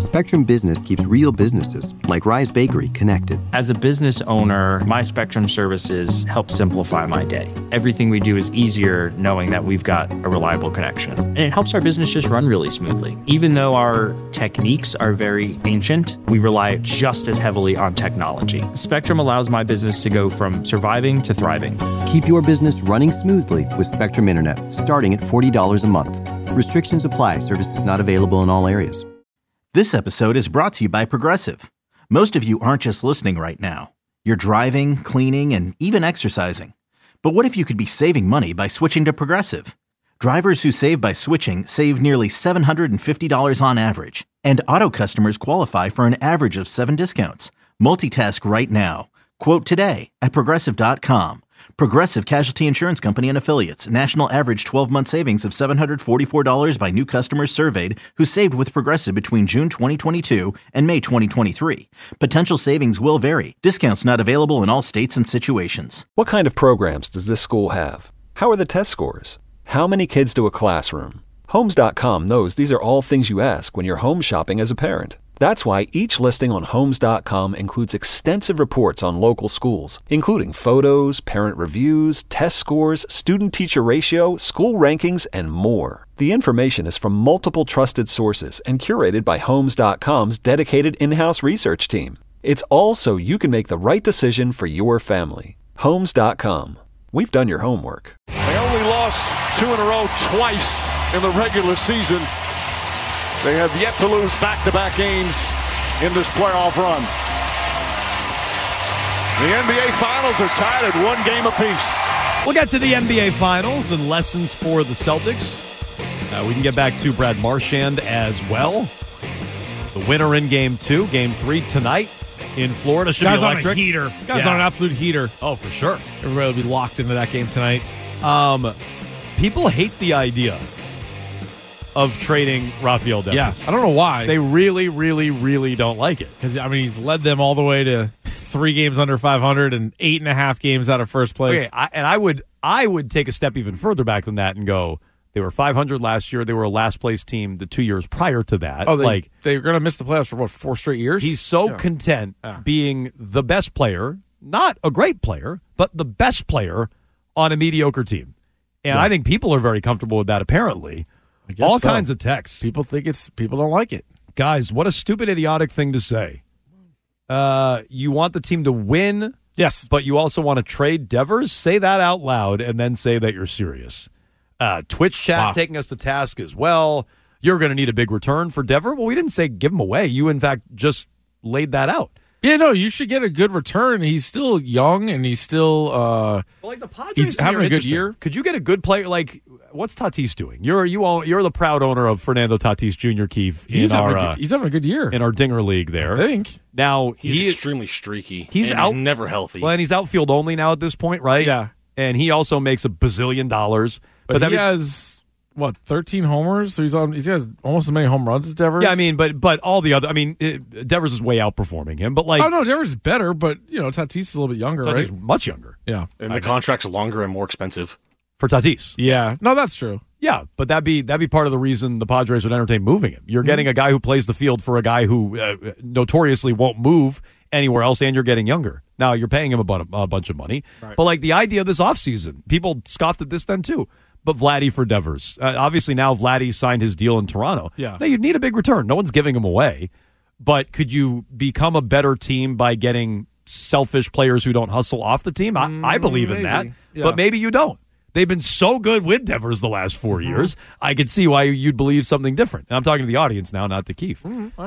Spectrum Business keeps real businesses, like Rise Bakery, connected. As a business owner, my Spectrum services help simplify my day. Everything we do is easier knowing that we've got a reliable connection. And it helps our business just run really smoothly. Even though our techniques are very ancient, we rely just as heavily on technology. Spectrum allows my business to go from surviving to thriving. Keep your business running smoothly with Spectrum Internet, starting at $40 a month. Restrictions apply. Services not available in all areas. This episode is brought to you by Progressive. Most of you aren't just listening right now. You're driving, cleaning, and even exercising. But what if you could be saving money by switching to Progressive? Drivers who save by switching save nearly $750 on average. And auto customers qualify for an average of 7 discounts. Multitask right now. Quote today at Progressive.com. Progressive Casualty Insurance Company and Affiliates. National average 12-month savings of $744 by new customers surveyed who saved with Progressive between June 2022 and May 2023. Potential savings will vary. Discounts not available in all states and situations. What kind of programs does this school have? How are the test scores? How many kids do a classroom? Homes.com knows these are all things you ask when you're home shopping as a parent. That's why each listing on Homes.com includes extensive reports on local schools, including photos, parent reviews, test scores, student-teacher ratio, school rankings, and more. The information is from multiple trusted sources and curated by Homes.com's dedicated in-house research team. It's all so you can make the right decision for your family. Homes.com. We've done your homework. They only lost 2 in a row twice in the regular season. They have yet to lose back-to-back games in this playoff run. The NBA Finals are tied at 1 game apiece. We'll get to the NBA Finals and lessons for the Celtics. We can get back to Brad Marchand as well. The winner in Game 2, Game 3 tonight in Florida should be electric. On a heater. Guys on an absolute heater. Oh, for sure. Everybody will be locked into that game tonight. People hate the idea of trading Rafael Devers. Yes, I don't know why. They really, really, really don't like it. Because, I mean, he's led them all the way to 3 games under 500 and 8.5 games out of first place. Okay, I would take a step even further back than that and go, they were 500 last year. They were a last-place team the 2 years prior to that. Oh, they were going to miss the playoffs for, 4 straight years? He's so content being the best player, not a great player, but the best player on a mediocre team. And I think people are very comfortable with that, apparently. All kinds of texts. People don't like it. Guys, what a stupid, idiotic thing to say. You want the team to win, yes, but you also want to trade Devers? Say that out loud and then say that you're serious. Twitch chat taking us to task as well. You're going to need a big return for Devers? Well, we didn't say give him away. You, in fact, just laid that out. Yeah, no, you should get a good return. He's still young, and he's still the Padres, he's having a good year. Could you get a good player? Like, what's Tatis doing? You're the proud owner of Fernando Tatis Jr. Keefe. He's having a good year in our Dinger League there. I think. Now he's extremely streaky. He's never healthy. Well, and he's outfield only now at this point, right? Yeah. And he also makes $1 billion. But he has 13 homers? So he has almost as many home runs as Devers. Yeah, I mean, but all the other, Devers is way outperforming him. But Devers is better. But Tatis is a little bit younger, Tatis right? is much younger. Yeah, and the contract's longer and more expensive for Tatis. Yeah, no, that's true. Yeah, but that'd be part of the reason the Padres would entertain moving him. You're getting a guy who plays the field for a guy who notoriously won't move anywhere else, and you're getting younger. Now, you're paying him a bunch of money. Right. But the idea of this offseason, people scoffed at this then too. But Vladdy for Devers. Obviously, now Vladdy signed his deal in Toronto. Yeah. Now, you'd need a big return. No one's giving him away. But could you become a better team by getting selfish players who don't hustle off the team? I believe in that. Yeah. But maybe you don't. They've been so good with Devers the last 4 years. I could see why you'd believe something different. And I'm talking to the audience now, not to Keith.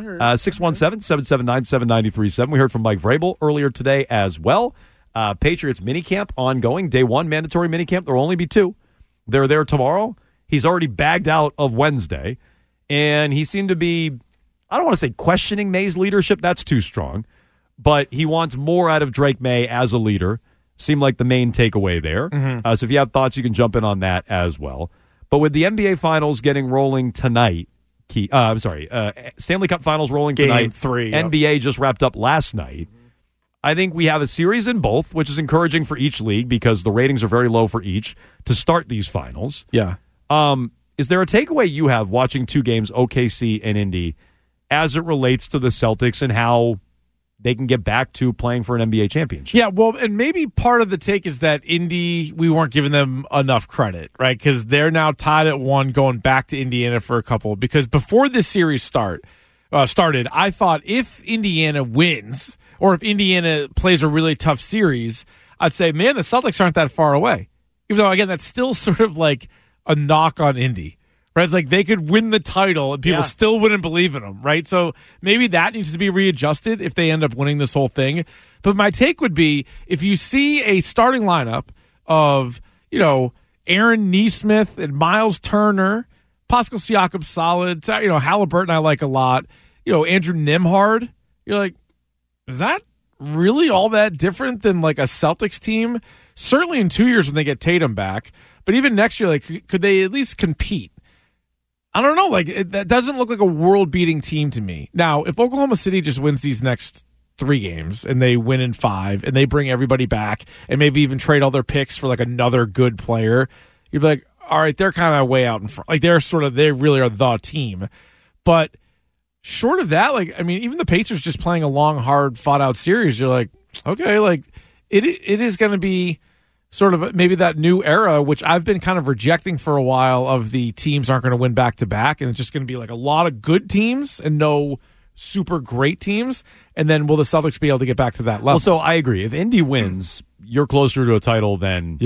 617-779-7937. We heard from Mike Vrabel earlier today as well. Patriots minicamp ongoing. Day 1 mandatory minicamp. There will only be 2. They're there tomorrow. He's already bagged out of Wednesday. And he seemed to be, I don't want to say questioning May's leadership. That's too strong. But he wants more out of Drake May as a leader. Seemed like the main takeaway there. So if you have thoughts, you can jump in on that as well. But with the NBA Finals getting rolling tonight, Stanley Cup Finals rolling tonight. Game 3. NBA just wrapped up last night. I think we have a series in both, which is encouraging for each league because the ratings are very low for each to start these finals. Yeah. Is there a takeaway you have watching 2 games, OKC and Indy, as it relates to the Celtics and how they can get back to playing for an NBA championship. Yeah, well, and maybe part of the take is that Indy, we weren't giving them enough credit, right? Because they're now tied at 1 going back to Indiana for a couple. Because before this series started, I thought if Indiana wins or if Indiana plays a really tough series, I'd say, man, the Celtics aren't that far away. Even though, again, that's still sort of like a knock on Indy. Right, it's like they could win the title and people still wouldn't believe in them, right? So maybe that needs to be readjusted if they end up winning this whole thing. But my take would be if you see a starting lineup of, Aaron Nesmith and Miles Turner, Pascal Siakam solid, Halliburton I like a lot, Andrew Nembhard, you're like, is that really all that different than like a Celtics team? Certainly in 2 years when they get Tatum back, but even next year, like, could they at least compete? I don't know. That doesn't look like a world-beating team to me. Now, if Oklahoma City just wins these next 3 games and they win in 5 and they bring everybody back and maybe even trade all their picks for like another good player, you'd be like, all right, they're kind of way out in front. Like they really are the team. But short of that, even the Pacers just playing a long, hard, fought-out series, you're like, okay, it is going to be sort of maybe that new era, which I've been kind of rejecting for a while, of the teams aren't going to win back-to-back, and it's just going to be like a lot of good teams and no super great teams, and then will the Celtics be able to get back to that level? Well, so I agree. If Indy wins, you're closer to a title than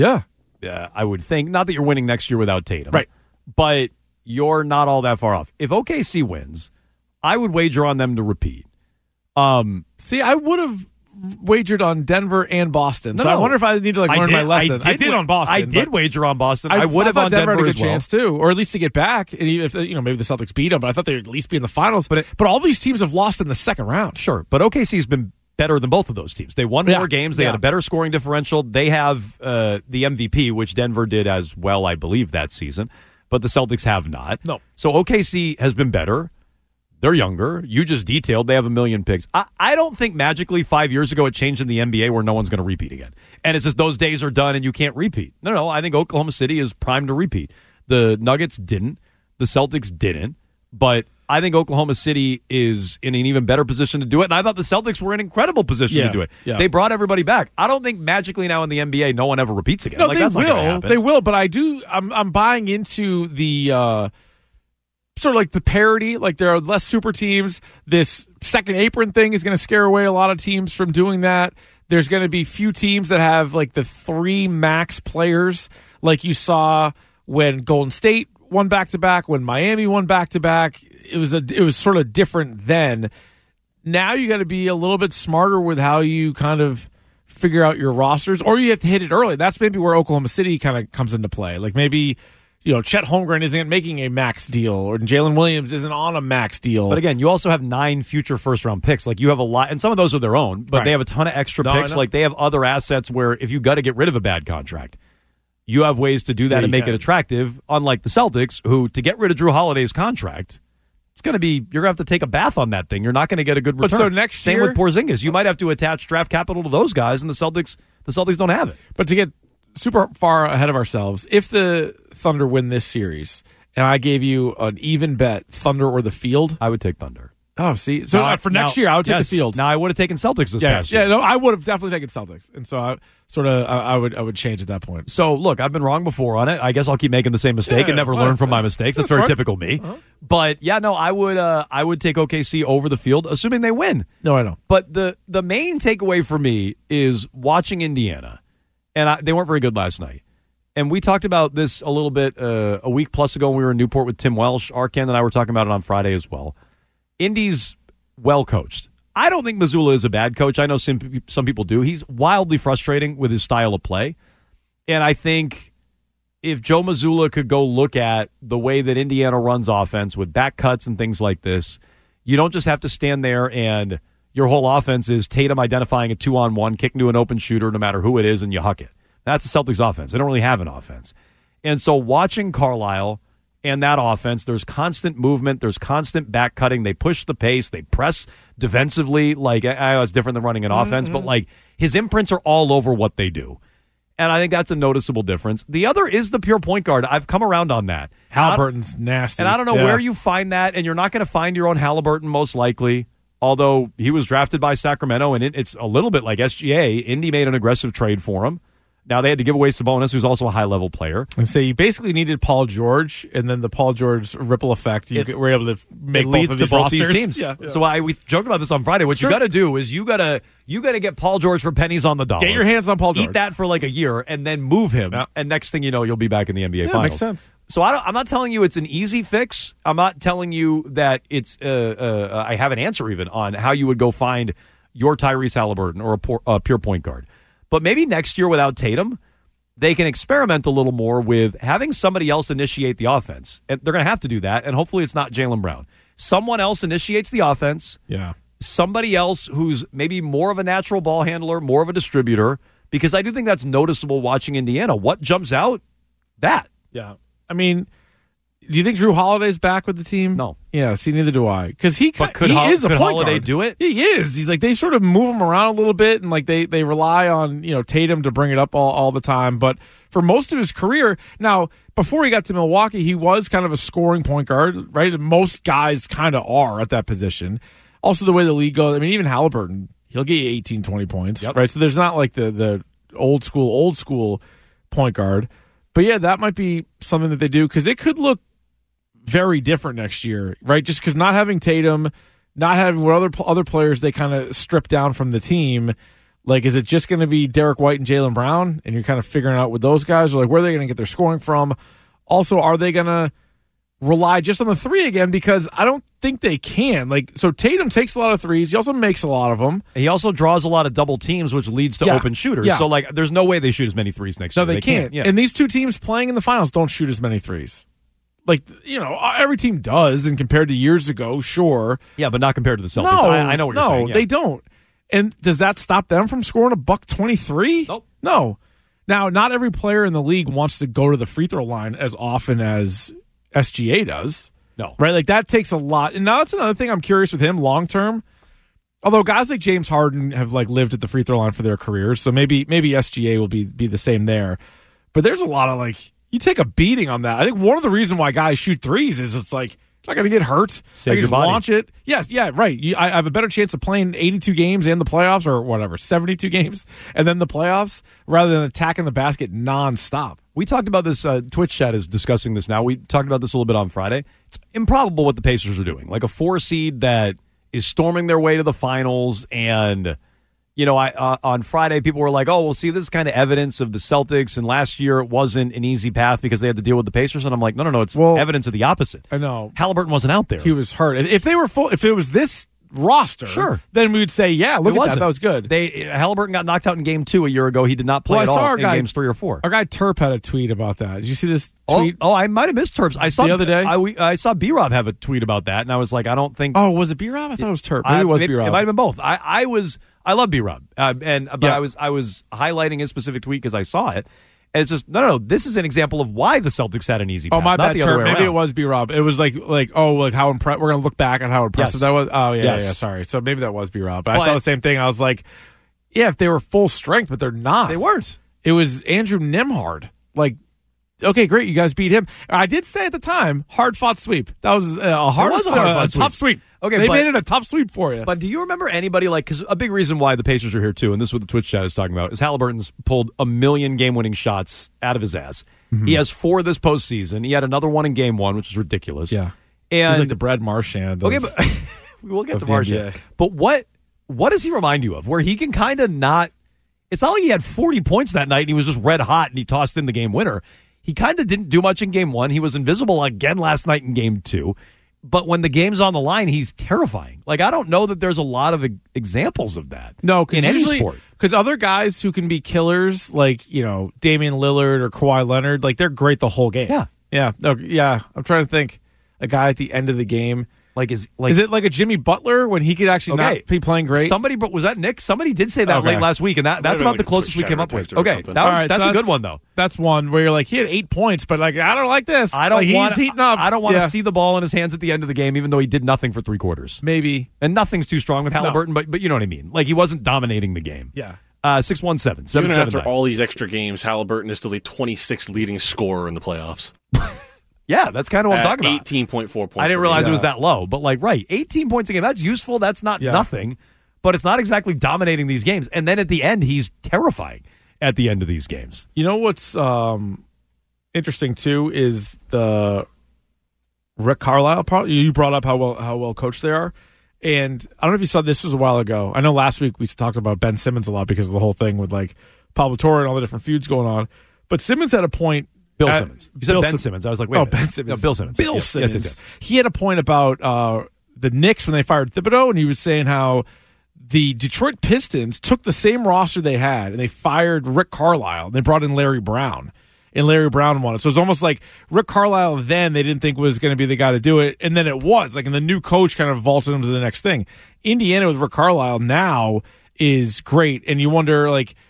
I would think. Not that you're winning next year without Tatum. Right. But you're not all that far off. If OKC wins, I would wager on them to repeat. See, I would have wagered on Denver and Boston. I wonder if I need to learn my lesson. I did on Boston. I did wager on Boston. I would have on Denver had a as good well. chance too, or at least to get back. And even if maybe the Celtics beat them, but I thought they'd at least be in the finals. But all these teams have lost in the second round. Sure, but OKC's been better than both of those teams. They won more games. They had a better scoring differential. They have the MVP, which Denver did as well, I believe, that season. But the Celtics have not. No. So OKC has been better. They're younger. You just detailed they have 1 million picks. I don't think magically 5 years ago it changed in the NBA where no one's going to repeat again. And it's just those days are done and you can't repeat. No. I think Oklahoma City is primed to repeat. The Nuggets didn't. The Celtics didn't. But I think Oklahoma City is in an even better position to do it. And I thought the Celtics were in an incredible position to do it. Yeah. They brought everybody back. I don't think magically now in the NBA no one ever repeats again. No, that's they not gonna will. happen. They will. But I'm buying into the sort of like the parity. Like there are less super teams. This second apron thing is going to scare away a lot of teams from doing that. There's going to be few teams that have like the 3 max players, like you saw when Golden State won back-to-back, when Miami won back-to-back. It was sort of different then. Now you got to be a little bit smarter with how you kind of figure out your rosters, or you have to hit it early. That's maybe where Oklahoma City kind of comes into play. Like maybe, Chet Holmgren isn't making a max deal, or Jalen Williams isn't on a max deal. But again, you also have 9 future first-round picks. Like you have a lot, and some of those are their own, but they have a ton of extra picks. Like they have other assets where if you got to get rid of a bad contract, you have ways to do that and make it attractive, unlike the Celtics, who, to get rid of Drew Holiday's contract, it's going to be, you're going to have to take a bath on that thing. You're not going to get a good return. But so next Same year, with Porzingis. You might have to attach draft capital to those guys, and the Celtics don't have it. But to get super far ahead of ourselves, if the Thunder win this series, and I gave you an even bet, Thunder or the field, I would take Thunder. Oh, see, so for next year, I would take the field. Now I would have taken Celtics this past year. Yeah, no, I would have definitely taken Celtics, and so I would change at that point. So look, I've been wrong before on it. I guess I'll keep making the same mistake and never learn from my mistakes. That's very typical me. But I would take OKC over the field, assuming they win. No, I know. But the main takeaway for me is watching Indiana, and they weren't very good last night. And we talked about this a little bit a week plus ago when we were in Newport with Tim Welsh. Arkan and I were talking about it on Friday as well. Indy's well coached. I don't think Mazzulla is a bad coach. I know some people do. He's wildly frustrating with his style of play. And I think if Joe Mazzulla could go look at the way that Indiana runs offense with back cuts and things like this, you don't just have to stand there and your whole offense is Tatum identifying a 2-on-1, kicking to an open shooter no matter who it is, and you huck it. That's the Celtics offense. They don't really have an offense. And so watching Carlisle and that offense, there's constant movement, there's constant back cutting. They push the pace, they press defensively. Like, I know it's different than running an offense, but like his imprints are all over what they do. And I think that's a noticeable difference. The other is the pure point guard. I've come around on that. Halliburton's nasty. And I don't know where you find that, and you're not going to find your own Halliburton most likely, although he was drafted by Sacramento, and it's a little bit like SGA. Indy made an aggressive trade for him. Now they had to give away Sabonis, who's also a high-level player. And so you basically needed Paul George, and then the Paul George ripple effect. You were able to make leads both of to these both these teams. Yeah. So we joked about this on Friday. What you got to do is you got to get Paul George for pennies on the dollar. Get your hands on Paul George. Eat that for like a year, and then move him. Yeah. And next thing you know, you'll be back in the NBA Finals. Makes sense. So I'm not telling you it's an easy fix. I'm not telling you that it's. I have an answer even on how you would go find your Tyrese Halliburton or a pure point guard. But maybe next year without Tatum, they can experiment a little more with having somebody else initiate the offense. And they're going to have to do that, and hopefully it's not Jaylen Brown. Someone else initiates the offense. Yeah. Somebody else who's maybe more of a natural ball handler, more of a distributor, because I do think that's noticeable watching Indiana. What jumps out? That. Yeah. I mean, do you think Drew Holiday's back with the team? No. Yeah, see, neither do I. Because he is a could point Holiday guard. do it? He is. He's like, they sort of move him around a little bit, and like they rely on, Tatum to bring it up all the time. But for most of his career, now, before he got to Milwaukee, he was kind of a scoring point guard, right? And most guys kind of are at that position. Also, the way the league goes, I mean, even Halliburton, he'll get you 18, 20 points, right? So there's not like the old school point guard. But yeah, that might be something that they do, because it could look very different next year, right? Just because not having Tatum, not having what other players they kind of strip down from the team, like, is it just going to be Derek White and Jaylen Brown, and you're kind of figuring out with those guys, or like, where are they going to get their scoring from? Also, are they going to rely just on the three again? Because I don't think they can. Like, so Tatum takes a lot of threes. He also makes a lot of them. He also draws a lot of double teams, which leads to open shooters. Yeah. So, like, there's no way they shoot as many threes next year. No, they can't. Yeah. And these two teams playing in the finals don't shoot as many threes. Like, every team does, and compared to years ago, sure. Yeah, but not compared to the Celtics. No, I know what you're saying. No, they don't. And does that stop them from scoring $123? Nope. No. Now, not every player in the league wants to go to the free throw line as often as SGA does. No. Right? Like, that takes a lot. And now that's another thing I'm curious with him long term. Although guys like James Harden have like lived at the free throw line for their careers, so maybe SGA will be the same there. But there's a lot of like, you take a beating on that. I think one of the reasons why guys shoot threes is it's like, you're not going to get hurt. Save your just body. Launch it. Yes, yeah, right. I have a better chance of playing 82 games and the playoffs, or whatever, 72 games and then the playoffs, rather than attacking the basket nonstop. We talked about this. Twitch chat is discussing this now. We talked about this a little bit on Friday. It's improbable what the Pacers are doing. Like a 4 seed that is storming their way to the finals. And, on Friday, people were like, oh, well, see, this is kind of evidence of the Celtics. And last year, it wasn't an easy path because they had to deal with the Pacers. And I'm like, no, it's evidence of the opposite. I know. Halliburton wasn't out there. He was hurt. If they were full, if it was this roster, sure, then we would say, yeah, look at that. That was good. Halliburton got knocked out in game 2 a year ago. He did not play at all in games 3 or 4. Our guy Terp had a tweet about that. Did you see this tweet? Oh, I might have missed Terp's. I saw the other day. I saw B-Rob have a tweet about that, and I was like, I don't think. Oh, was it B-Rob? I thought it was Terp. Maybe it was B-Rob. It might have been both. I love B-Rob, but I was highlighting his specific tweet because I saw it. And it's just no. This is an example of why the Celtics had an easy path. Oh, my not bad, the other way Maybe around. it was B-Rob. It was like how impressed. We're gonna look back on how impressive that was. Oh yeah, Yes. yeah. Sorry. So maybe that was B-Rob. But I saw the same thing. I was like, yeah, if they were full strength, but they're not. They weren't. It was Andrew Nembhard. Like, okay, great, you guys beat him. I did say at the time, hard fought sweep. That was a tough sweep. Okay, they made it a tough sweep for you. But do you remember anybody because a big reason why the Pacers are here too, and this is what the Twitch chat is talking about, is Halliburton's pulled 1 million game-winning shots out of his ass. Mm-hmm. He has 4 this postseason. He had another one in game 1, which is ridiculous. Yeah, and he's like the Brad Marchand. Okay, but we'll get to Marchand. But what does he remind you of? Where he can kind of not. It's not like he had 40 points that night and he was just red hot and he tossed in the game winner. He kind of didn't do much in game 1. He was invisible again last night in game 2. But when the game's on the line, he's terrifying. Like, I don't know that there's a lot of examples of that. No, in any sport. Because other guys who can be killers, like, Damian Lillard or Kawhi Leonard, like, they're great the whole game. Yeah. Yeah. No, yeah. I'm trying to think. A guy at the end of the game. Is it like a Jimmy Butler when he could actually not be playing great? Was that Nick? Somebody did say that late last week, and that's about the closest we came up with. Okay, that's a good one though. That's one where you're like, he had 8 points, but like, I don't like this. He's heating up. I don't want to see the ball in his hands at the end of the game, even though he did nothing for 3 quarters. Maybe, and nothing's too strong with Halliburton, but you know what I mean. Like, he wasn't dominating the game. Yeah. 617-779. Even after all these extra games, Halliburton is still the 26th leading scorer in the playoffs. Yeah, that's kind of what I'm talking about. 18.4 points. I didn't realize it was that low, but 18 points a game, that's useful. That's not nothing, but it's not exactly dominating these games. And then at the end, he's terrifying at the end of these games. You know what's interesting, too, is the Rick Carlisle. You brought up how well coached they are. And I don't know if you saw this was a while ago. I know last week we talked about Ben Simmons a lot because of the whole thing with Pablo Torre and all the different feuds going on. But Simmons had a point. Bill Simmons. You said Ben Simmons. I was like, wait a minute. Ben Simmons. No, Bill Simmons. Bill Simmons. Yes. He had a point about the Knicks when they fired Thibodeau, and he was saying how the Detroit Pistons took the same roster they had, and they fired Rick Carlisle, and they brought in Larry Brown. And Larry Brown won it. So it's almost like Rick Carlisle then they didn't think was going to be the guy to do it. And then it was. And the new coach kind of vaulted him to the next thing. Indiana with Rick Carlisle now is great. And you wonder,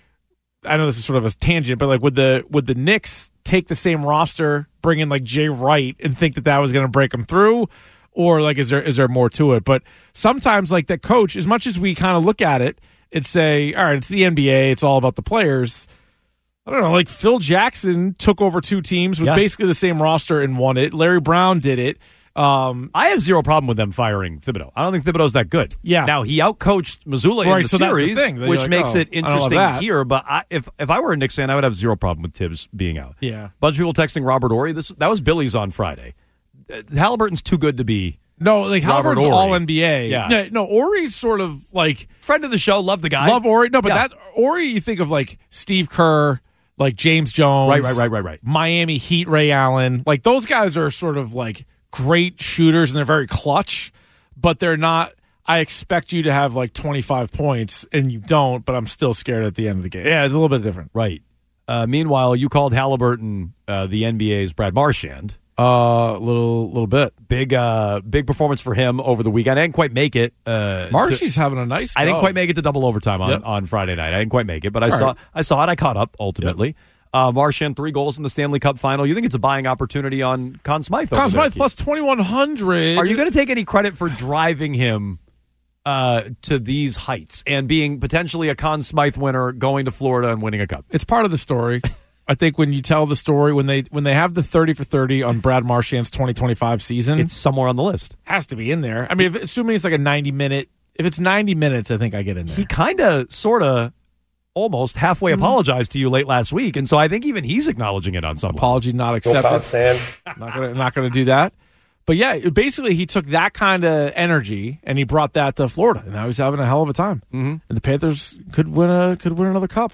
I know this is sort of a tangent, but would the Knicks take the same roster, bring in Jay Wright and think that was going to break them through? Or is there more to it? But sometimes that coach, as much as we kind of look at it and say, all right, it's the NBA, it's all about the players. I don't know, Phil Jackson took over two teams with basically the same roster and won it. Larry Brown did it. I have zero problem with them firing Thibodeau. I don't think Thibodeau's that good. Yeah. Now, he outcoached Missoula in the series, that's the thing. which makes it interesting here. But if I were a Knicks fan, I would have zero problem with Tibbs being out. Yeah. Bunch of people texting Robert Horry. That was Billy's on Friday. Halliburton's too good to be. No, Halliburton's all NBA. Yeah. No, Horry's sort of friend of the show, love the guy. Love Horry. No, but that Horry, you think of Steve Kerr, James Jones. Right. Miami Heat, Ray Allen. Those guys are sort of great shooters and they're very clutch, but they're not. I expect you to have 25 points and you don't, but I'm still scared at the end of the game. Yeah, it's a little bit different. Right. Meanwhile, you called Halliburton the NBA's Brad Marchand. Little bit. Big performance for him over the weekend. I didn't quite make it. Marshy's having a nice go. I didn't quite make it to double overtime on Friday night. I didn't quite make it, but I saw it. I caught up ultimately. Yep. Marchand 3 goals in the Stanley Cup final. You think it's a buying opportunity on Conn Smythe? Conn Smythe plus 2,100. Are you going to take any credit for driving him to these heights and being potentially a Conn Smythe winner, going to Florida and winning a cup? It's part of the story. I think when you tell the story, when they have the 30 for 30 on Brad Marchand's 2025 season, it's somewhere on the list. Has to be in there. I mean, assuming it's a 90-minute. If it's 90 minutes, I think I get in there. He kind of, sort of, almost halfway apologized to you late last week, and so I think even he's acknowledging it on some apology not accepted. Not going to do that. But yeah, basically he took that kind of energy and he brought that to Florida, and now he's having a hell of a time. Mm-hmm. And the Panthers could win another cup.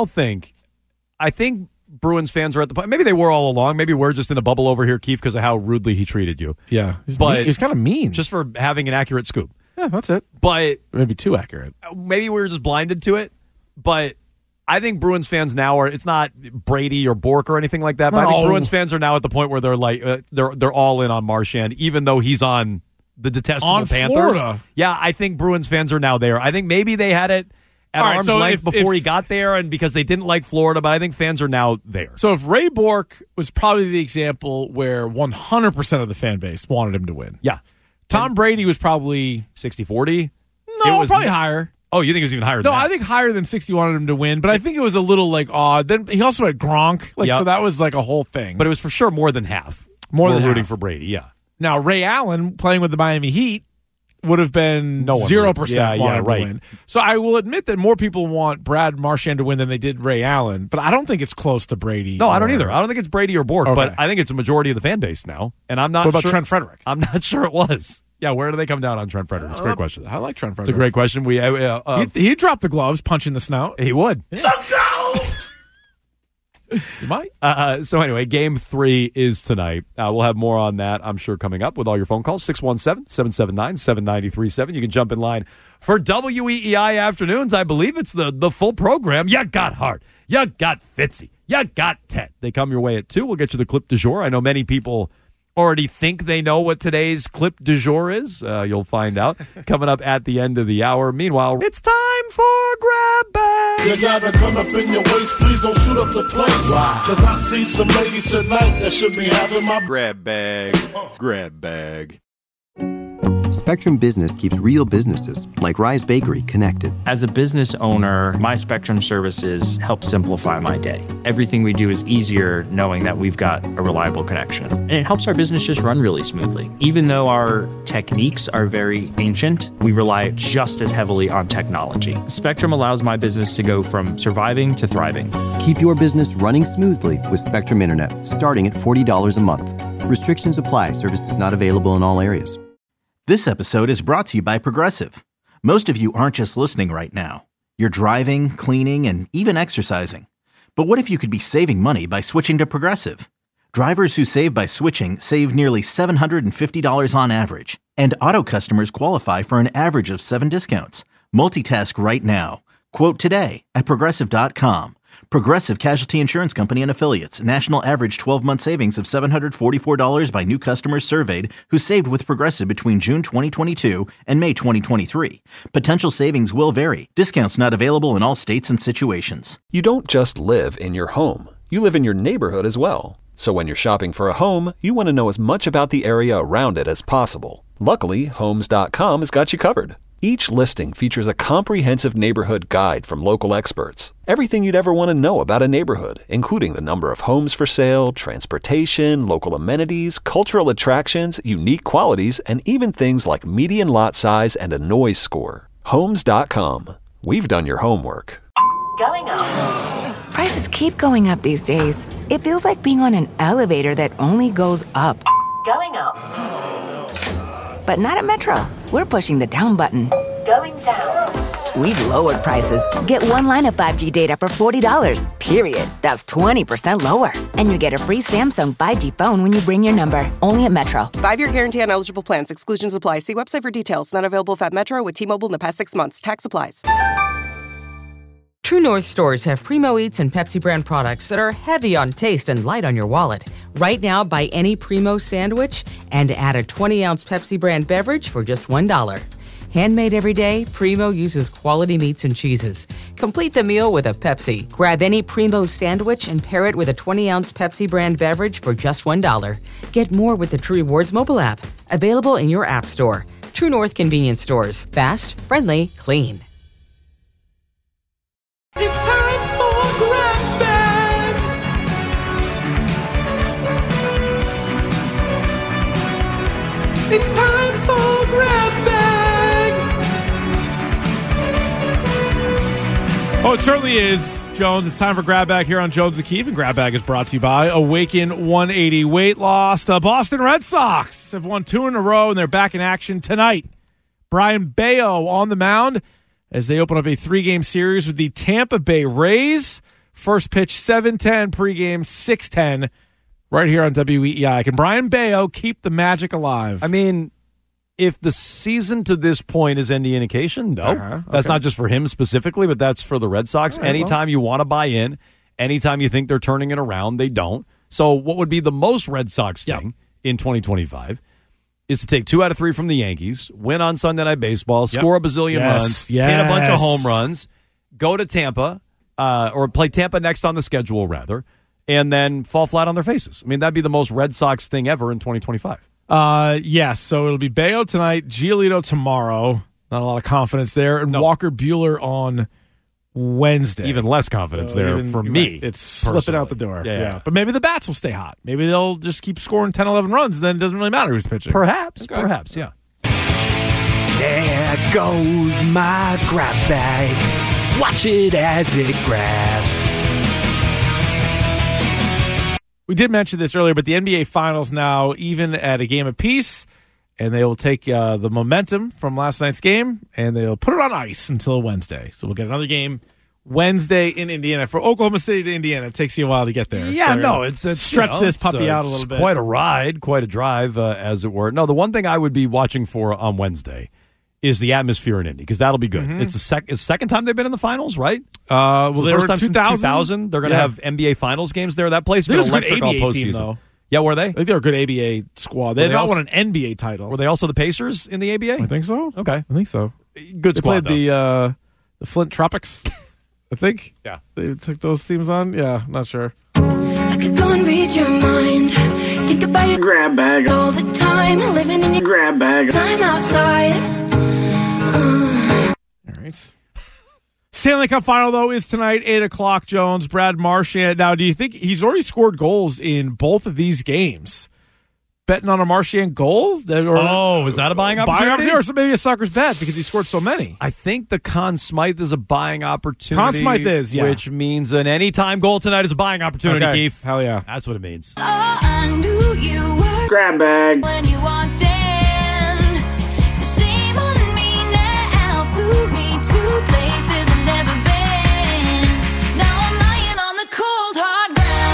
I think Bruins fans are at the point. Maybe they were all along. Maybe we're just in a bubble over here, Keith, because of how rudely he treated you. Yeah, he's kind of mean, just for having an accurate scoop. Yeah, that's it. But maybe too accurate. Maybe we were just blinded to it. But I think Bruins fans now it's not Brady or Bork or anything like that. But I think Bruins fans are now at the point where they're they're all in on Marchand, even though he's on the detestable Panthers. Florida. Yeah, I think Bruins fans are now there. I think maybe they had it at arm's length before he got there, and because they didn't like Florida, but I think fans are now there. So if Ray Bork was probably the example where 100% of the fan base wanted him to win. Yeah. Tom Brady was probably 60-40? No, probably higher. Oh, you think it was even higher than that? No, I think higher than 60 wanted him to win, but I think it was a little odd. Then he also had Gronk, so that was a whole thing. But it was for sure more than half. More than rooting half. for Brady, yeah. Now, Ray Allen playing with the Miami Heat would have been 0% wanted to win. So I will admit that more people want Brad Marchand to win than they did Ray Allen, but I don't think it's close to Brady. No, I don't either. I don't think it's Brady or Bork, but I think it's a majority of the fan base now. And I'm not What about Trent Frederick? I'm not sure it was. Yeah, where do they come down on Trent Frederick? It's a great question. I like Trent Frederick. It's a great question. He'd drop the gloves, punch in the snout. He would. Yeah. You might. So anyway, Game 3 is tonight. We'll have more on that, I'm sure, coming up with all your phone calls. 617-779-7937. You can jump in line for WEEI Afternoons. I believe it's the full program. You got Hart. You got Fitzy. You got Ted. They come your way at 2. We'll get you the clip du jour. I know many people already think they know what today's clip du jour is. You'll find out coming up at the end of the hour. Meanwhile, it's time for Grab Bag. You got a gun up in your waist, please don't shoot up the place. Wow. Cause I see some ladies tonight that should be having my Grab Bag. Grab Bag. Spectrum Business keeps real businesses, like Rise Bakery, connected. As a business owner, my Spectrum services help simplify my day. Everything we do is easier knowing that we've got a reliable connection. And it helps our business just run really smoothly. Even though our techniques are very ancient, we rely just as heavily on technology. Spectrum allows my business to go from surviving to thriving. Keep your business running smoothly with Spectrum Internet, starting at $40 a month. Restrictions apply. Services not available in all areas. This episode is brought to you by Progressive. Most of you aren't just listening right now. You're driving, cleaning, and even exercising. But what if you could be saving money by switching to Progressive? Drivers who save by switching save nearly $750 on average. And auto customers qualify for an average of 7 discounts. Multitask right now. Quote today at Progressive.com. Progressive Casualty Insurance Company and Affiliates. National average 12-month savings of $744 by new customers surveyed who saved with Progressive between June 2022 and May 2023. Potential savings will vary. Discounts not available in all states and situations. You don't just live in your home. You live in your neighborhood as well. So when you're shopping for a home, you want to know as much about the area around it as possible. Luckily, Homes.com has got you covered. Each listing features a comprehensive neighborhood guide from local experts. Everything you'd ever want to know about a neighborhood, including the number of homes for sale, transportation, local amenities, cultural attractions, unique qualities, and even things like median lot size and a noise score. Homes.com. We've done your homework. Going up. Prices keep going up these days. It feels like being on an elevator that only goes up. Going up. But not at Metro. We're pushing the down button. Going down. We've lowered prices. Get one line of 5G data for $40, period. That's 20% lower. And you get a free Samsung 5G phone when you bring your number. Only at Metro. 5-year guarantee on eligible plans. Exclusions apply. See website for details. Not available at Metro with T-Mobile in the past 6 months. Tax applies. True North stores have Primo Eats and Pepsi brand products that are heavy on taste and light on your wallet. Right now, buy any Primo sandwich and add a 20-ounce Pepsi brand beverage for just $1. Handmade every day, Primo uses quality meats and cheeses. Complete the meal with a Pepsi. Grab any Primo sandwich and pair it with a 20-ounce Pepsi brand beverage for just $1. Get more with the True Rewards mobile app. Available in your app store. True North convenience stores. Fast, friendly, clean. It's time for Grab Bag. It's time for Grab Bag. Oh, it certainly is, Jones. It's time for Grab Bag here on Jones the Keefe, and Grab Bag is brought to you by Awaken 180 Weight Loss. The Boston Red Sox have won 2 in a row, and they're back in action tonight. Brian Bayo on the mound as they open up a 3-game series with the Tampa Bay Rays. First pitch 7:10, pregame 6:10, right here on WEEI. Can Brian Bayo keep the magic alive? I mean, if the season to this point is any indication, no. Okay. That's not just for him specifically, but that's for the Red Sox. All right, anytime you want to buy in, anytime you think they're turning it around, they don't. So what would be the most Red Sox thing in 2025 is to take 2 out of 3 from the Yankees, win on Sunday Night Baseball, score a bazillion runs, hit a bunch of home runs, go to Tampa, or play Tampa next on the schedule, rather, and then fall flat on their faces. I mean, that'd be the most Red Sox thing ever in 2025. Yes, so it'll be Bayo tonight, Giolito tomorrow. Not a lot of confidence there. And Walker Buehler on Wednesday. Even less confidence there for me. It's slipping out the door. Yeah. But maybe the bats will stay hot. Maybe they'll just keep scoring 10, 11 runs, and then it doesn't really matter who's pitching. Perhaps, yeah. There goes my grab bag. Watch it as it grabs. We did mention this earlier, but the NBA Finals now even at a game apiece, and they will take the momentum from last night's game, and they'll put it on ice until Wednesday. So we'll get another game Wednesday in Indiana. For Oklahoma City to Indiana, it takes you a while to get there. Yeah, so no, it's stretch this puppy out a little bit. Quite a ride, quite a drive, as it were. No, the one thing I would be watching for on Wednesday is the atmosphere in Indy, because that'll be good. Mm-hmm. It's the second time they've been in the finals, right? Well, so they the were first time 2000. Since 2000. They're going to have NBA Finals games there. That place has been electric all postseason. Though. Yeah, were they? I think they're a good ABA squad. They've not won an NBA title. Were they also the Pacers in the ABA? I think so. Okay. I think so. Good squad, They played the Flint Tropics, I think. Yeah. They took those teams on. Yeah, not sure. I could go and read your mind. think about your grab bag all the time, living in your grab bag. Time outside. All right. Stanley Cup Final, though, is tonight, 8 o'clock, Jones. Brad Marchand. Now, do you think he's already scored goals in both of these games? Betting on a Marchand goal? Is that a buying opportunity? Or maybe a sucker's bet because he scored so many. I think the Conn Smythe is a buying opportunity. Conn Smythe is, yeah. Which means an anytime goal tonight is a buying opportunity, Okay. Keith. Hell yeah. That's what it means. Oh, I knew you were Grab bag. when you walked in. So shame on me now. Flew me to places I've never been. Now I'm lying on the cold hard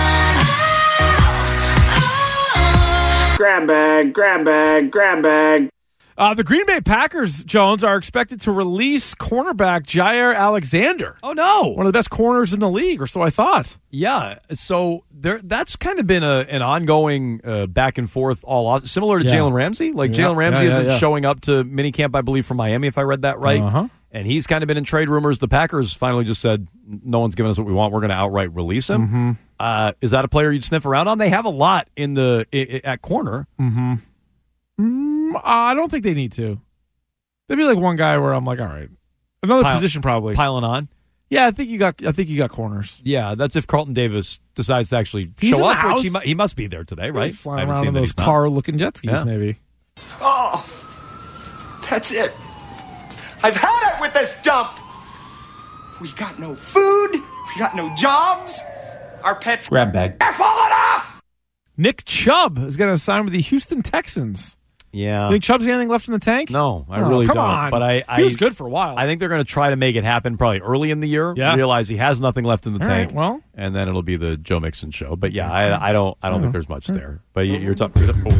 ground. Grab bag, grab bag, grab bag. The Green Bay Packers, Jones, are expected to release cornerback Jair Alexander. Oh, no. One of the best corners in the league, or so I thought. Yeah, so that's kind of been an ongoing back and forth similar to Jalen Ramsey. Like Jalen Ramsey isn't showing up to minicamp, I believe, from Miami, if I read that right. Uh-huh. And he's kind of been in trade rumors. The Packers finally just said, no one's giving us what we want. We're going to outright release him. Mm-hmm. Is that a player you'd sniff around on? They have a lot at corner. Mm-hmm. I don't think they need to. They'd be like one guy where I'm like, all right, another position probably piling on. Yeah, I think you got corners. Yeah, that's if Carlton Davis decides to actually He's show in up, the which he must be there today, right? He's flying around in those car-looking jet skis, maybe. Oh, that's it. I've had it with this dump. We got no food. We got no jobs. Our pets Grab bag. are falling off. Nick Chubb is going to sign with the Houston Texans. Yeah. You think Chubb's got anything left in the tank? No, I really don't. On. But he was good for a while. I think they're going to try to make it happen probably early in the year. Yeah. Realize he has nothing left in the tank. Right, well. And then it'll be the Joe Mixon show. But yeah, I don't think there's much there. But you're talking.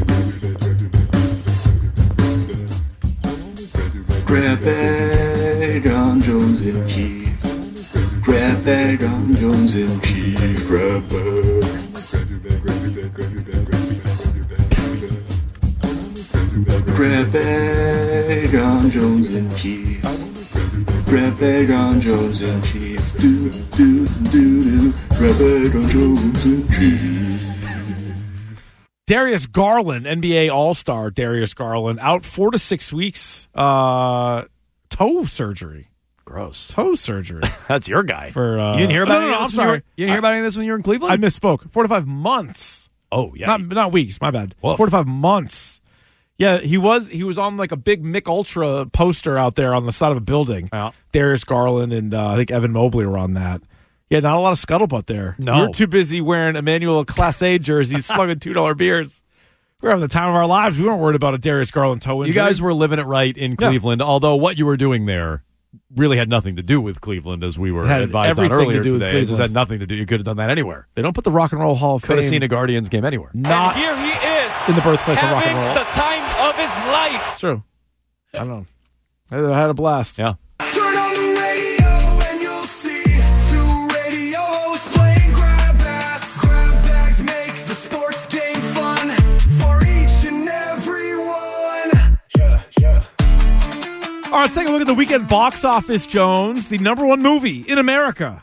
Grab bag on Jones and Keith. Grab bag on Jones and Keith. Grab bag. Grab bag on Jones and Keith. Grab bag on Jones and Keith. Do, do, do, do. Grab bag on Jones and Keith. Darius Garland, NBA All-Star Darius Garland, out 4 to 6 weeks. Toe surgery. Gross. Toe surgery. That's your guy. For you didn't hear about no, any of I'm this sorry. You didn't hear about any of this when you were in Cleveland? I misspoke. 4 to 5 months. Oh, yeah. Not weeks. My bad. Woof. 4 to 5 months. Yeah, he was on like a big Mick Ultra poster out there on the side of a building. Yeah. Darius Garland and I think Evan Mobley were on that. Yeah, not a lot of scuttlebutt there. No. We were too busy wearing Emmanuel Class A jerseys, slugging $2 beers. We were having the time of our lives. We weren't worried about a Darius Garland toe injury. You guys were living it right in Cleveland, although what you were doing there really had nothing to do with Cleveland, as we were advised on earlier today. It just had nothing to do. You could have done that anywhere. They don't put the Rock and Roll Hall of Fame. Could have seen a Guardians game anywhere. Not And here he is. in the birthplace of rock and roll. The time of his life. It's true. I don't know. I had a blast. Yeah. Turn on the radio and you'll see 2 radio hosts playing grab bags. Grab bags make the sports game fun for each and every one. Yeah. All right, let's take a look at the weekend box office, Jones. The '1 movie in America.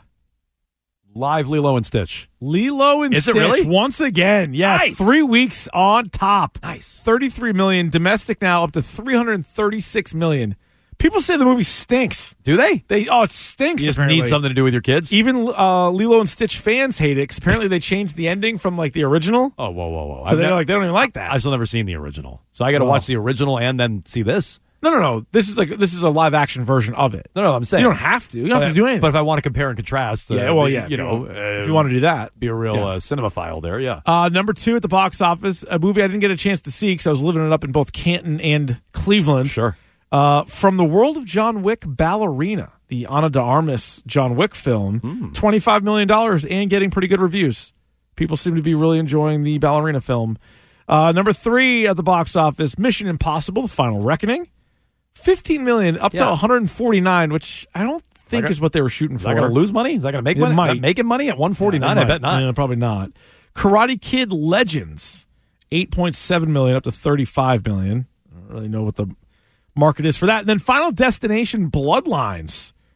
Live Lilo and Stitch. Lilo and Is it Stitch really? once again. Yeah, Nice. 3 weeks on top. Nice. $33 million. Domestic now up to $336 million. People say the movie stinks. Do they? It stinks. You just apparently. need something to do with your kids? Even Lilo and Stitch fans hate it because apparently they changed the ending from like the original. Oh, whoa. So they don't even like that. I've still never seen the original. So I got to watch the original and then see this? No. This is a live action version of it. No, I'm saying. You don't have to. You don't have to do anything. But if I want to compare and contrast, if you want to do that, be a real cinemaphile there, yeah. Number 2 at the box office, a movie I didn't get a chance to see because I was living it up in both Canton and Cleveland. Sure. From the World of John Wick, Ballerina, the Ana de Armas John Wick film, $25 million and getting pretty good reviews. People seem to be really enjoying the Ballerina film. Number 3 at the box office, Mission Impossible: The Final Reckoning. $15 million up to $149, which I don't think is what they were shooting for. Is that going to lose money? Is that going to make money? Might. Making money at $149? I bet not. Yeah, probably not. Karate Kid Legends, $8.7 million up to $35 million. I don't really know what the market is for that. And then Final Destination Bloodlines,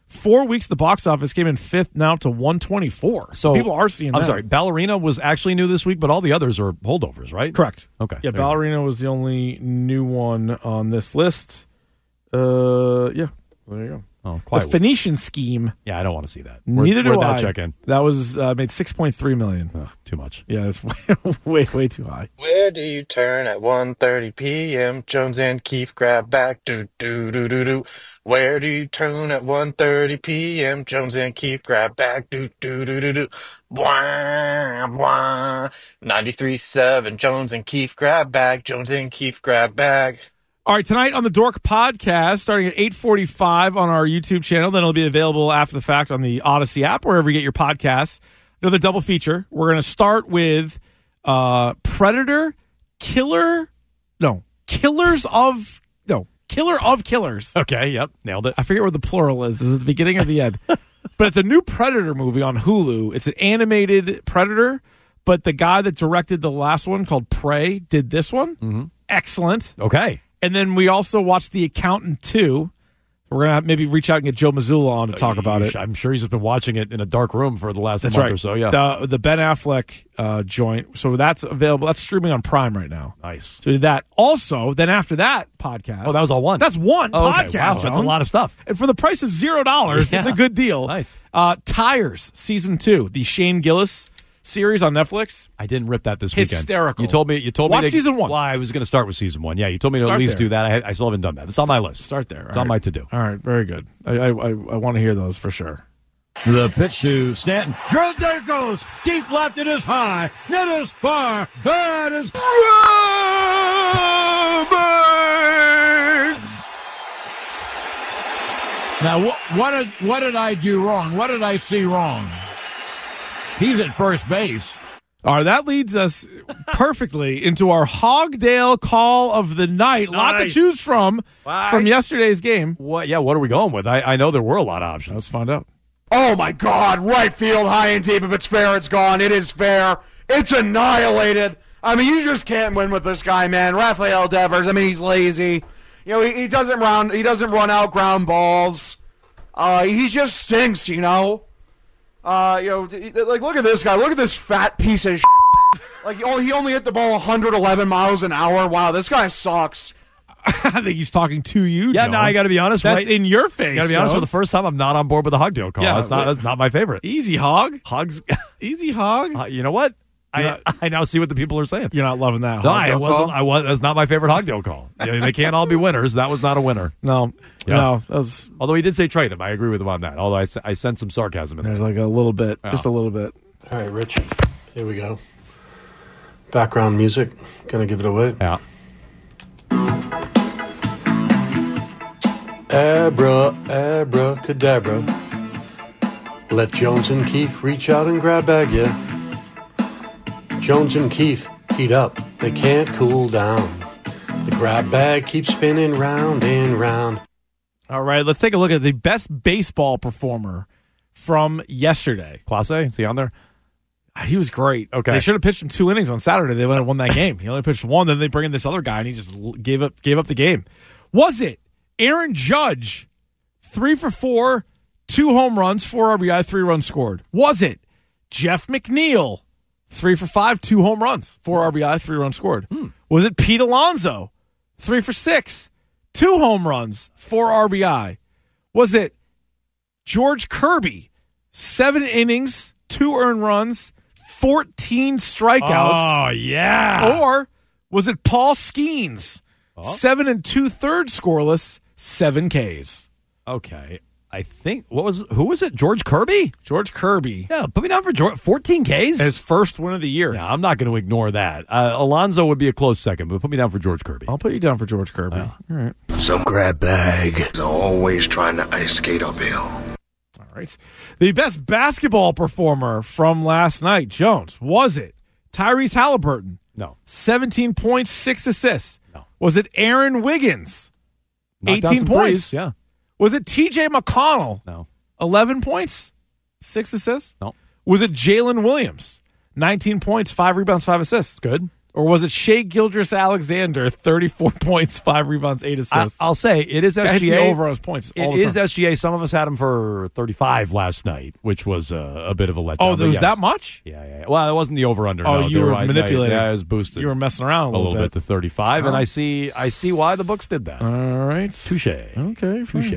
4 weeks, the box office came in fifth now to 124. So people are seeing that. I'm sorry, Ballerina was actually new this week, but all the others are holdovers, right? Correct. Okay. Yeah, there you Ballerina was the only new one on this list. Yeah, there you go. Oh, The Quiet. Phoenician Scheme. Yeah, I don't want to see that. Neither do Where'd I. that check in? That was made $6.3 million. Ugh, too much. Yeah, it's way too high. Where do you turn at 1:30 p.m.? Jones and Keefe grab back. Do do do do do. Where do you turn at 1:30 p.m.? Jones and Keefe grab back. Do do do do do. Blah blah. 93.7. Jones and Keefe grab bag. Jones and Keefe grab bag. All right, tonight on the Dork Podcast, starting at 8:45 on our YouTube channel. Then it'll be available after the fact on the Odyssey app, wherever you get your podcasts. Another double feature. We're going to start with Killer of Killers. Okay, yep, nailed it. I forget what the plural is. Is it the beginning or the end? But it's a new Predator movie on Hulu. It's an animated Predator, but the guy that directed the last one called Prey did this one. Mm-hmm. Excellent. Okay. And then we also watched The Accountant 2. We're going to maybe reach out and get Joe Mazzulla on to talk about it. I'm sure he's just been watching it in a dark room for the last That's month right. or so, yeah. The Ben Affleck joint. So that's available. That's streaming on Prime right now. Nice. So we did that. Also, then after that podcast. Oh, that was all one? That's one podcast. Okay. Wow, that's a Jones. lot of stuff. And for the price of $0, Yeah. it's a good deal. Nice. Tires, Season 2, the Shane Gillis series on Netflix. I didn't rip that this weekend. Hysterical. You told me. Watch to, season 1. Well, I was going to start with season 1. Yeah, you told me to Start at least there. do that. I still haven't done that. It's on my list. Start there. It's on my to-do. All right, very good. I want to hear those for sure. The pitch to Stanton. There it goes. Deep left. It is high. It is far. It is. Now, what did I do wrong? What did I see wrong? He's at first base. All right, that leads us perfectly into our Hogdale call of the night. Lot to Nice. choose from yesterday's game. What? Yeah, what are we going with? I know there were a lot of options. Let's find out. Oh my God! Right field, high and deep. If it's fair, it's gone. It is fair. It's annihilated. I mean, you just can't win with this guy, man. Rafael Devers. I mean, he's lazy. You know, he doesn't run out ground balls. He just stinks. You know. Like look at this guy. Look at this fat piece of. Like, he only hit the ball 111 miles an hour. Wow, this guy sucks. I think he's talking to you, Yeah, Jones. no, I got to be honest. That's right in your face. Got to be honest. For Jones. the first time, I'm not on board with the Hogdale call. Yeah, that's not my favorite. Easy hog. Hogs. Easy hog. You know what? I now see what the people are saying. You're not loving that. No, Hogdale I wasn't. call? That's not my favorite Hogdale call. They can't all be winners. That was not a winner. No, Yeah. no. That was, Although he did say trade him. I agree with him on that. Although I sense some sarcasm in there. there's like a little bit, Yeah. just a little bit. All right, Rich, here we go. Background music, gonna give it away. Yeah. Abracadabra. Let Jones and Keefe reach out and grab bag ya. Jones and Keefe heat up, they can't cool down. The grab bag keeps spinning round and round. All right, let's take a look at the best baseball performer from yesterday. Clase, is he on there? He was great. Okay. They should have pitched him 2 innings on Saturday. They would have won that game. He only pitched 1. Then they bring in this other guy, and he just gave up the game. Was it Aaron Judge, 3 for 4, 2 home runs, 4 RBI, 3 runs scored? Was it Jeff McNeil, 3 for 5, 2 home runs, 4 RBI, 3 runs scored? Was it Pete Alonso, 3 for 6, 2 home runs, 4 RBI? Was it George Kirby, 7 innings, 2 earned runs, 14 strikeouts? Oh, yeah. Or was it Paul Skeens, 7 2/3 scoreless, 7 Ks? Okay. I think, who was it? George Kirby? George Kirby. Yeah, put me down for 14 Ks. His first win of the year. Yeah, I'm not going to ignore that. Alonzo would be a close second, but put me down for George Kirby. I'll put you down for George Kirby. All right. Some grab bag is always trying to ice skate uphill. All right. The best basketball performer from last night, Jones, was it Tyrese Halliburton? No. 17 points, 6 assists. No. Was it Aaron Wiggins? Knocked down 18 some points. threes, yeah. Was it TJ McConnell? No. 11 points, 6 assists? No. Was it Jalen Williams? 19 points, 5 rebounds, 5 assists. Good. Or was it Shea Gilgeous-Alexander, 34 points, 5 rebounds, 8 assists? I'll say it is Guy hits the SGA. over on his points all It the is time. SGA. Some of us had him for 35 last night, which was a bit of a letdown. Oh, but there was yes. that much? Yeah. Well, it wasn't the over-under. Oh, no. you were manipulating. Yeah, it was boosted. You were messing around a little bit to 35, and I see why the books did that. All right. Touche. Okay, touche.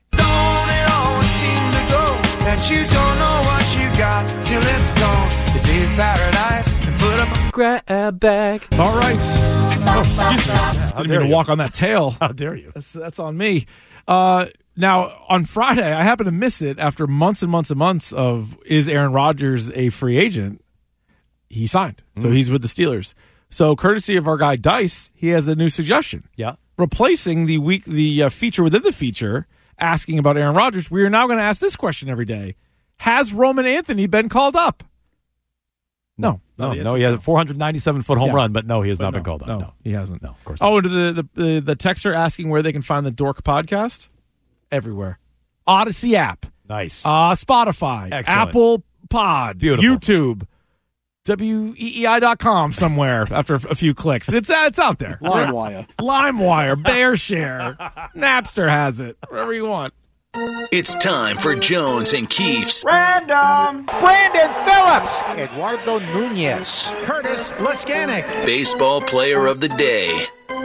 That you don't know what you got till it's gone. The day of paradise and put up a grab bag. All right. Oh, excuse me. Didn't mean to walk on that tail. How dare you? That's on me. Now, on Friday, I happened to miss it after months and months and months of is Aaron Rodgers a free agent? He signed. So he's with the Steelers. So courtesy of our guy Dice, he has a new suggestion. Yeah. Replacing the feature within the feature asking about Aaron Rodgers, we are now going to ask this question every day. Has Roman Anthony been called up? No. He had a 497-foot home run, but no, he has not been called up. No, he hasn't. No, of course not. Oh, and the texter asking where they can find the Dork podcast? Everywhere. Odyssey app. Nice. Spotify. Excellent. Apple Pod. Beautiful. YouTube. WEEI.com somewhere after a few clicks. It's out there. LimeWire. BearShare. Napster has it. Wherever you want. It's time for Jones and Keefe's random. Brandon Phillips. Eduardo Nunez. Curtis Laskanik. Baseball Player of the Day.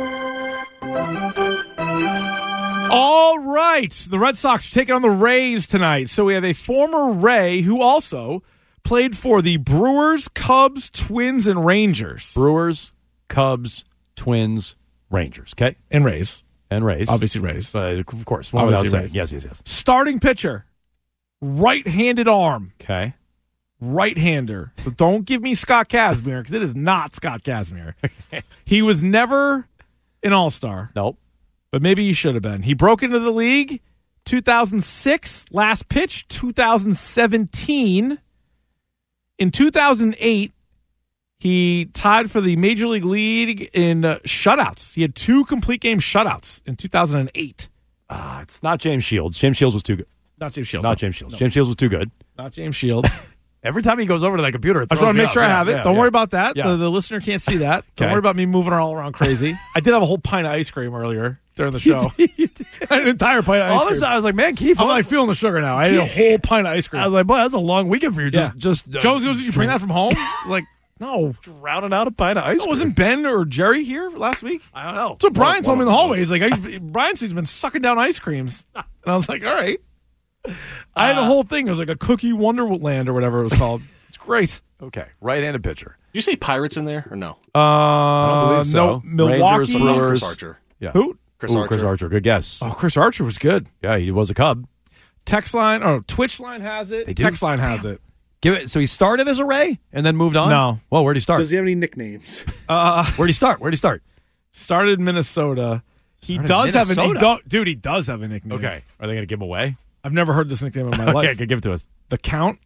All right. The Red Sox are taking on the Rays tonight. So we have a former Ray who also played for the Brewers, Cubs, Twins, and Rangers. Brewers, Cubs, Twins, Rangers. Okay? And Rays. Obviously Rays. Of course. Obviously Rays. Yes. Starting pitcher. Right-handed arm. Okay. Right-hander. So don't give me Scott Kazmir because it is not Scott Kazmir. He was never an all-star. Nope. But maybe he should have been. He broke into the league 2006. Last pitch 2017. In 2008, he tied for the Major League lead in shutouts. He had 2 complete game shutouts in 2008. It's not James Shields. James Shields was too good. Not James Shields. Not James Shields. No. James Shields was too good. Not James Shields. Every time he goes over to that computer, it I just want to make sure I have it. Don't worry about that. Yeah. The listener can't see that. Don't Okay. worry about me moving all around crazy. I did have a whole pint of ice cream earlier during the show. An entire pint of ice All of cream. a sudden, I was like, man, Keefe, I'm like feeling the sugar now. I ate a whole pint of ice cream. I was like, boy, that's a long weekend for you. Yeah. Just Jones goes, did you bring that from home? I was like, no. drowning out a pint of ice cream. Wasn't Ben or Jerry here last week? I don't know. So Brian told me in the One of hallway. He's like, Brian says he's been sucking down ice creams. And I was like, all right. I had a whole thing. It was like a Cookie Wonderland or whatever it was called. It's great. Okay. Right-handed pitcher. Did you say Pirates in there or no? I don't believe so. No, Milwaukee. Rangers, Brewers. Chris Archer. Yeah. Who? Chris Archer. Chris Archer. Good guess. Oh, Chris Archer was good. Yeah, he was a Cub. Text line, or Twitch line has it. They do? Text line has it. Give it. So he started as a Ray and then moved on? No. Well, where'd he start? Does he have any nicknames? Where'd he start? Started in Minnesota. He does have a dude. He does have a nickname. Okay. Are they going to give him away? I've never heard this nickname in my Okay, life. give it to us. The Count.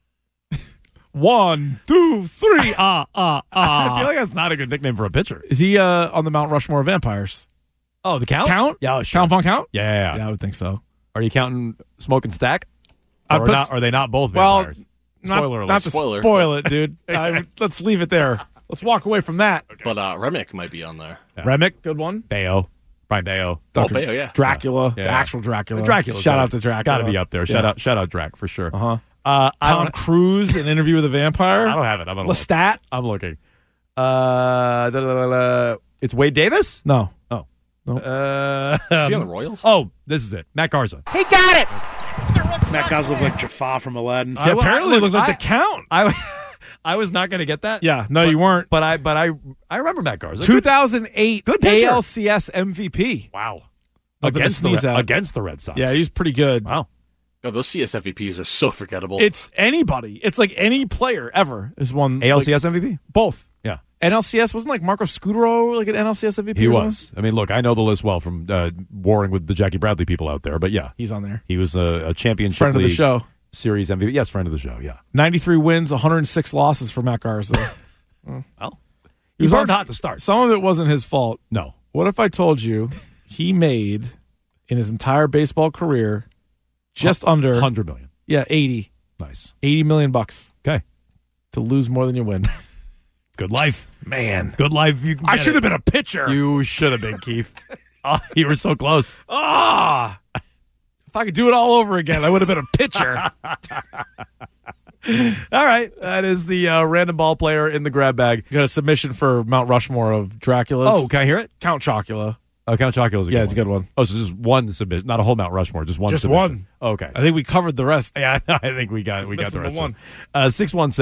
1, 2, 3. I feel like that's not a good nickname for a pitcher. Is he on the Mount Rushmore of vampires? Oh, the Count? Count? Yeah, sure. Count Von Count? Yeah. Yeah, I would think so. Are you counting Smoke and Stack? I'd Or put- are they not both Well, vampires? Spoiler alert. Not to spoil it, dude. Let's leave it there. Let's walk away from that. But Remick might be on there. Remick, good one. Bayo. Brian Bayo. Dr. Bayo, yeah. Dracula. Yeah. The actual Dracula. Dracula. Shout out to Dracula. Got to be up there. Yeah. Shout out Drac for sure. Uh-huh. Tom Cruise, An Interview with a Vampire. I don't have it. I'm gonna look. Lestat. I'm looking. It's Wade Davis? No. Oh. No. Is he on the Royals? Oh, this is it. Matt Garza. He got it. Matt Gos looked like Jafar from Aladdin. Yeah, apparently it looks like the Count. I was not going to get that. Yeah, no, you weren't. But I remember Matt Garza. 2008 good pitcher. ALCS MVP. Wow. Nothing to sneeze at. Against the Red Sox. Yeah, he was pretty good. Wow. Oh, those CSFVPs are so forgettable. It's anybody. It's like any player ever is one. ALCS MVP? Both. Yeah. NLCS wasn't like Marco Scutaro like an NLCS MVP. He or was. something? I mean, look, I know the list well from warring with the Jackie Bradley people out there, but yeah. He's on there. He was a championship Friend of the league show. Series MVP. Yes, friend of the show, yeah. 93 wins, 106 losses for Matt Garza. Well, he burned hot to start. Some of it wasn't his fault. No. What if I told you he made in his entire baseball career just under 100 million. Yeah, 80. Nice. $80 million bucks. Okay. To lose more than you win. Good life. Man. Good life. I should have been a pitcher. You should have been, Keith. Oh, you were so close. Ah. If I could do it all over again, I would have been a pitcher. All right. That is the random ball player in the grab bag. Got a submission for Mount Rushmore of Draculas. Oh, can I hear it? Count Chocula. Oh, Count Chocula's a good one. It's a good one. Oh, so just one submission, not a whole Mount Rushmore, just one Just submission. one. Oh, okay. I think we covered the rest. Yeah, I think we got the missing rest the of it.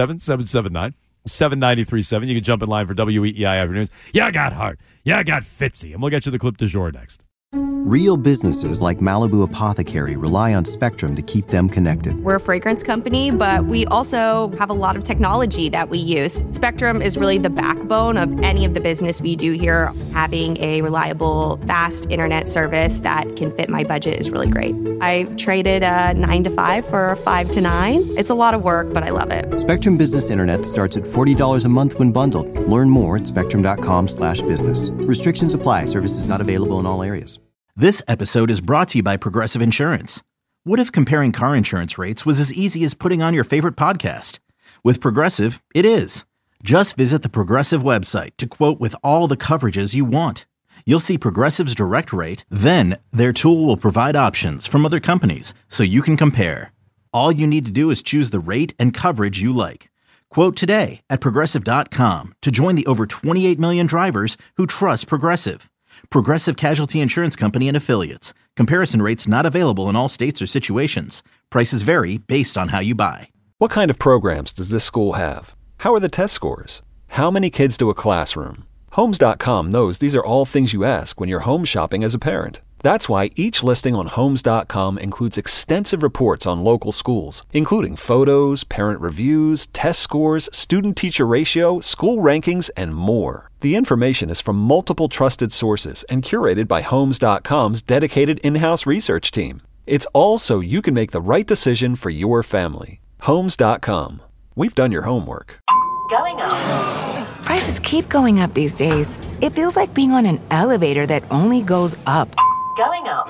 617-779-7937. You can jump in line for WEEI Afternoons. Yeah, I got heart. Yeah, I got Fitzy. And we'll get you the clip du jour next. Real businesses like Malibu Apothecary rely on Spectrum to keep them connected. We're a fragrance company, but we also have a lot of technology that we use. Spectrum is really the backbone of any of the business we do here. Having a reliable, fast internet service that can fit my budget is really great. I traded a 9 to 5 for a 5 to 9. It's a lot of work, but I love it. Spectrum Business Internet starts at $40 a month when bundled. Learn more at spectrum.com/business. Restrictions apply. Services not available in all areas. This episode is brought to you by Progressive Insurance. What if comparing car insurance rates was as easy as putting on your favorite podcast? With Progressive, it is. Just visit the Progressive website to quote with all the coverages you want. You'll see Progressive's direct rate, then their tool will provide options from other companies so you can compare. All you need to do is choose the rate and coverage you like. Quote today at Progressive.com to join the over 28 million drivers who trust Progressive. Progressive Casualty Insurance Company and Affiliates. Comparison rates not available in all states or situations. Prices vary based on how you buy. What kind of programs does this school have? How are the test scores? How many kids do a classroom? Homes.com knows these are all things you ask when you're home shopping as a parent. That's why each listing on Homes.com includes extensive reports on local schools, including photos, parent reviews, test scores, student-teacher ratio, school rankings, and more. The information is from multiple trusted sources and curated by Homes.com's dedicated in-house research team. It's all so you can make the right decision for your family. Homes.com. We've done your homework. Going up. Prices keep going up these days. It feels like being on an elevator that only goes up. Going up.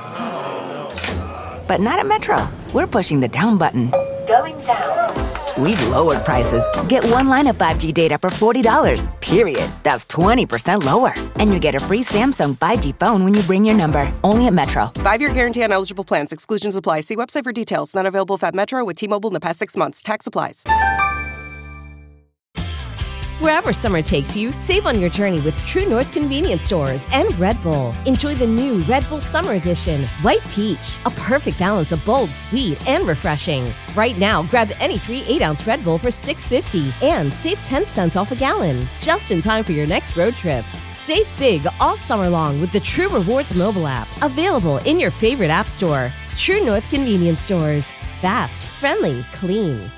But not at Metro. We're pushing the down button. Going down. We've lowered prices. Get one line of 5G data for $40, period. That's 20% lower. And you get a free Samsung 5G phone when you bring your number. Only at Metro. 5-year guarantee on eligible plans. Exclusions apply. See website for details. Not available at Metro with T-Mobile in the past 6 months. Tax applies. Wherever summer takes you, save on your journey with True North Convenience Stores and Red Bull. Enjoy the new Red Bull Summer Edition, White Peach, a perfect balance of bold, sweet, and refreshing. Right now, grab any 3 8-ounce Red Bull for $6.50 and save 10 cents off a gallon, just in time for your next road trip. Save big all summer long with the True Rewards mobile app, available in your favorite app store. True North Convenience Stores. Fast, friendly, clean.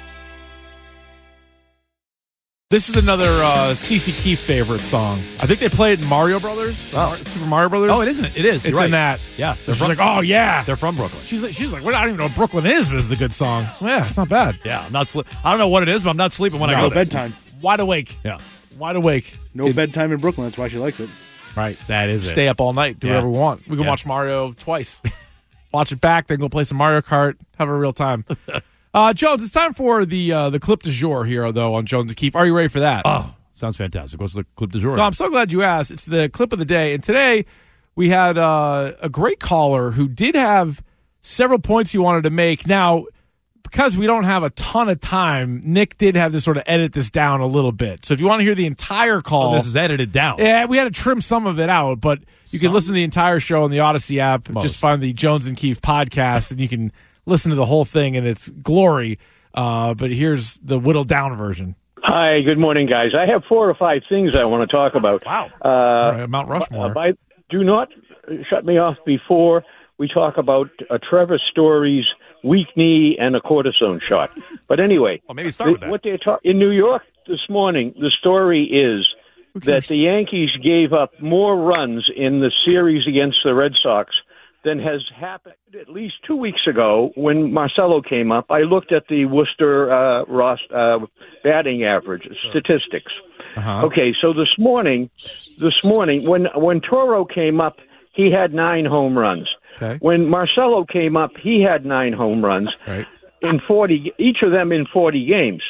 This is another CeCe Keith favorite song. I think they played in Mario Brothers. Super Mario Brothers. Oh, it isn't. It is. It's You're in right. that. Yeah. So she's like, oh, yeah. They're from Brooklyn. She's like, well, I don't even know what Brooklyn is, but it's a good song. Yeah, it's not bad. Yeah, I'm not. I don't know what it is, but I'm not sleeping when I go there. bedtime. Wide awake. Yeah. Wide awake. No bedtime in Brooklyn. That's why she likes it. Right. That is Stay up all night. Do whatever we want. We can watch Mario twice. Watch it back, then go play some Mario Kart. Have a real time. Jones, it's time for the clip du jour here, though, on Jones and Keefe. Are you ready for that? Oh, sounds fantastic. What's the clip du jour? No, I'm so glad you asked. It's the clip of the day. And today we had a great caller who did have several points he wanted to make. Now, because we don't have a ton of time, Nick did have to sort of edit this down a little bit. So if you want to hear the entire call. Oh, this is edited down. Yeah, we had to trim some of it out, but you can listen to the entire show on the Odyssey app. Just find the Jones and Keefe podcast, and you can listen to the whole thing in its glory. But here's the whittled down version. Hi, good morning, guys. I have 4 or 5 things I want to talk about. Wow. Mount Rushmore. Do not shut me off before we talk about Trevor Story's weak knee and a cortisone shot. But anyway, well, maybe start with that. What they're in New York this morning, the story is that the Yankees gave up more runs in the series against the Red Sox than has happened at least 2 weeks ago when Marcelo came up. I looked at the Worcester batting average statistics. Okay, so this morning, when Toro came up, he had 9 home runs. Okay. When Marcelo came up, he had 9 home runs in 40, each of them in 40 games.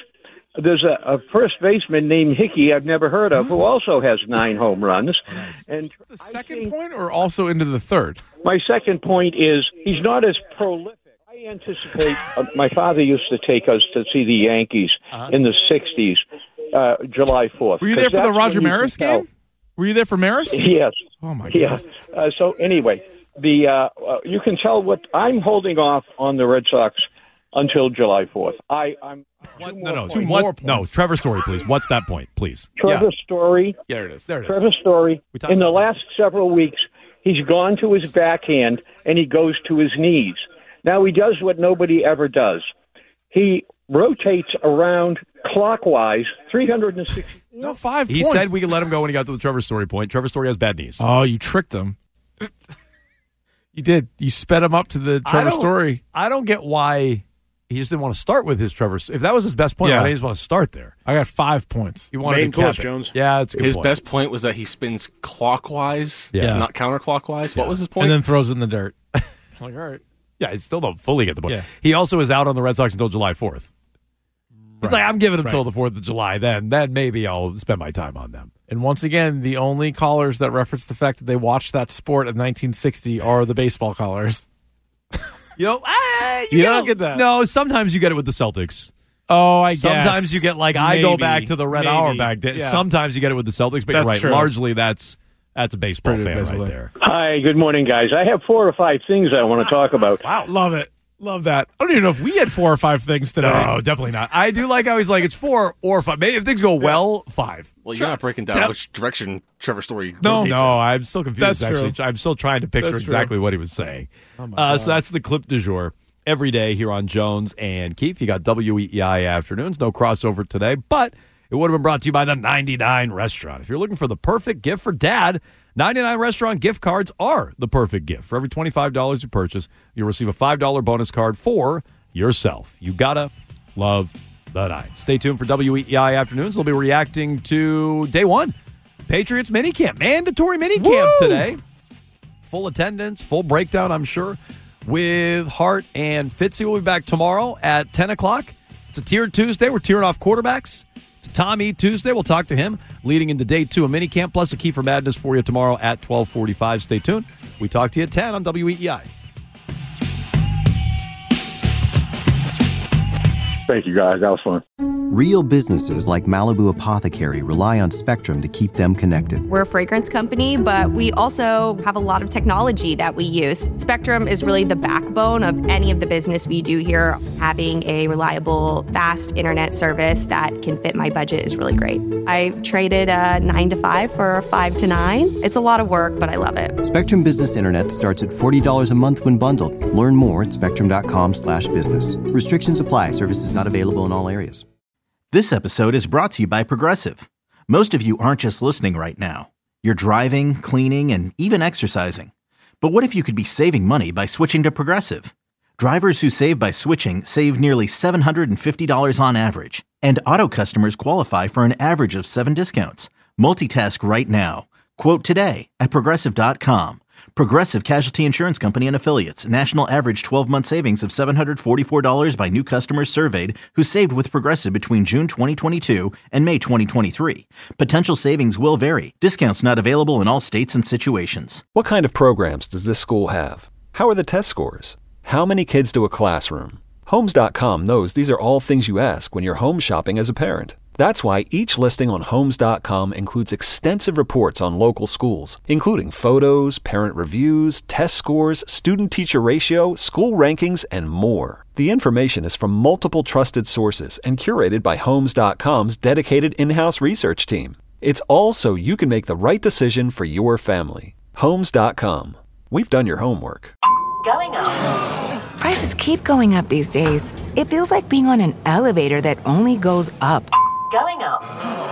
there's a first baseman named Hickey I've never heard of who also has 9 home runs. And the second point or also into the third? My second point is he's not as prolific. I anticipate my father used to take us to see the Yankees in the 60s, July 4th. Were you there for the Roger Maris game? Were you there for Maris? Yes. Oh, my God. Yeah. So anyway, you can tell what I'm holding off on the Red Sox until July 4th. Two more points. No, Trevor Story, please. What's that point, please? Trevor Story. Yeah, there it is. Trevor Story. In the last several weeks, he's gone to his backhand and he goes to his knees. Now he does what nobody ever does. He rotates around clockwise 360. No, 5 He points. said we could let him go when he got to the Trevor Story point. Trevor Story has bad knees. Oh, you tricked him. You did. You sped him up to the Trevor Story. I don't get why he just didn't want to start with his Trevor. If that was his best point, why didn't he just want to start there? I got 5 points. He wanted to cap it. Jones. Yeah, that's a good His point. best point was that he spins clockwise, Yeah. not counterclockwise. What was his point? And then throws it in the dirt. Like, all right. Yeah, I still don't fully get the point. Yeah. He also is out on the Red Sox until July 4th. He's like, I'm giving him till the 4th of July. Then maybe I'll spend my time on them. And once again, the only callers that reference the fact that they watched that sport in 1960 are the baseball callers. You know, you don't get that. No, sometimes you get it with the Celtics. Oh, I guess. Sometimes you get I go back to the Red Hour back then. Yeah. Sometimes you get it with the Celtics, but you're right. true. Largely, that's a baseball Pretty fan baseball right fan. there. Hi, good morning, guys. I have 4 or 5 things I want to talk about. Wow, love it. Love that. I don't even know if we had 4 or 5 things today. No, definitely not. I do like how he's like, it's 4 or 5. Maybe if things go well, 5. Well, you're not breaking down which direction Trevor Story No, rotates in. I'm still confused, That's actually. true. I'm still trying to picture That's exactly true. what he was saying. Oh my God. So that's the clip du jour. Every day here on Jones and Keefe. You got WEEI afternoons. No crossover today, but it would have been brought to you by the 99 Restaurant. If you're looking for the perfect gift for dad, 99 Restaurant gift cards are the perfect gift. For every $25 you purchase, you'll receive a $5 bonus card for yourself. You gotta love the 9. Stay tuned for WEEI afternoons. They'll be reacting to day 1. Patriots minicamp. Mandatory minicamp today. Full attendance, full breakdown, I'm sure, with Hart and Fitzy. We'll be back tomorrow at 10 o'clock. It's a Tier Tuesday. We're tearing off quarterbacks. It's a Tom E. Tuesday. We'll talk to him leading into day 2 of minicamp, plus a Kiefer Madness for you tomorrow at 12:45. Stay tuned. We talk to you at 10 on WEEI. Thank you, guys. That was fun. Real businesses like Malibu Apothecary rely on Spectrum to keep them connected. We're a fragrance company, but we also have a lot of technology that we use. Spectrum is really the backbone of any of the business we do here. Having a reliable, fast internet service that can fit my budget is really great. I traded a 9 to 5 for a 5 to 9. It's a lot of work, but I love it. Spectrum Business Internet starts at $40 a month when bundled. Learn more at spectrum.com/business. Restrictions apply. Services not available in all areas. This episode is brought to you by Progressive. Most of you aren't just listening right now. You're driving, cleaning, and even exercising. But what if you could be saving money by switching to Progressive? Drivers who save by switching save nearly $750 on average. And auto customers qualify for an average of 7 discounts. Multitask right now. Quote today at Progressive.com. Progressive Casualty Insurance Company and Affiliates. National average 12-month savings of $744 by new customers surveyed who saved with Progressive between June 2022 and May 2023. Potential savings will vary. Discounts not available in all states and situations. What kind of programs does this school have? How are the test scores? How many kids do a classroom? Homes.com knows these are all things you ask when you're home shopping as a parent. That's why each listing on Homes.com includes extensive reports on local schools, including photos, parent reviews, test scores, student-teacher ratio, school rankings, and more. The information is from multiple trusted sources and curated by Homes.com's dedicated in-house research team. It's all so you can make the right decision for your family. Homes.com. We've done your homework. Going up. Prices keep going up these days. It feels like being on an elevator that only goes up. Going up.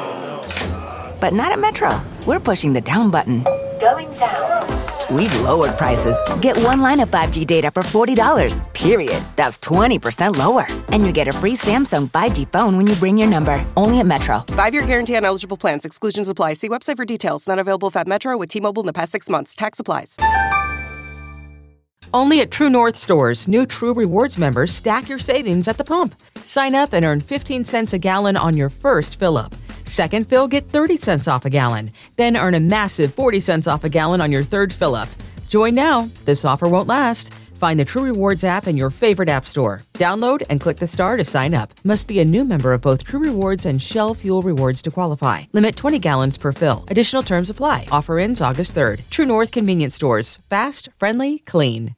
But not at Metro. We're pushing the down button. Going down. We've lowered prices. Get one line of 5G data for $40, period. That's 20% lower. And you get a free Samsung 5G phone when you bring your number. Only at Metro. 5-year guarantee on eligible plans. Exclusions apply. See website for details. Not available at Metro with T-Mobile in the past 6 months. Tax applies. Only at True North stores, new True Rewards members stack your savings at the pump. Sign up and earn 15 cents a gallon on your first fill-up. Second fill, get 30 cents off a gallon. Then earn a massive 40 cents off a gallon on your third fill-up. Join now. This offer won't last. Find the True Rewards app in your favorite app store. Download and click the star to sign up. Must be a new member of both True Rewards and Shell Fuel Rewards to qualify. Limit 20 gallons per fill. Additional terms apply. Offer ends August 3rd. True North Convenience Stores. Fast, friendly, clean.